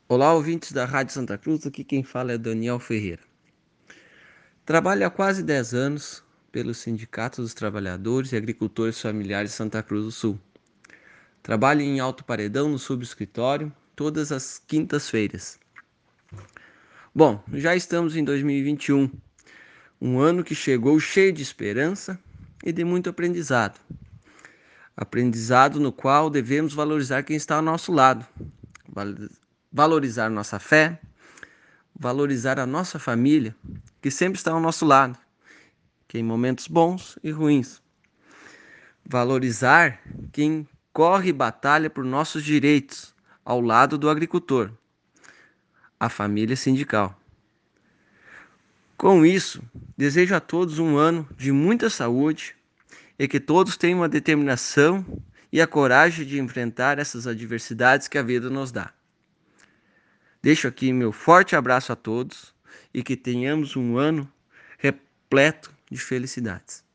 Olá, ouvintes da Rádio Santa Cruz, aqui quem fala é Daniel Ferreira. Trabalho há quase 10 anos pelo Sindicato dos Trabalhadores e Agricultores Familiares de Santa Cruz do Sul. Trabalho em Alto Paredão, no subescritório, todas as quintas-feiras. Bom, já estamos em 2021, um ano que chegou cheio de esperança e de muito aprendizado. Aprendizado no qual devemos valorizar quem está ao nosso lado, valorizar nossa fé, valorizar a nossa família, que sempre está ao nosso lado, que em momentos bons e ruins. Valorizar quem corre e batalha por nossos direitos, ao lado do agricultor, a família sindical. Com isso, desejo a todos um ano de muita saúde e que todos tenham a determinação e a coragem de enfrentar essas adversidades que a vida nos dá. Deixo aqui meu forte abraço a todos e que tenhamos um ano repleto de felicidades.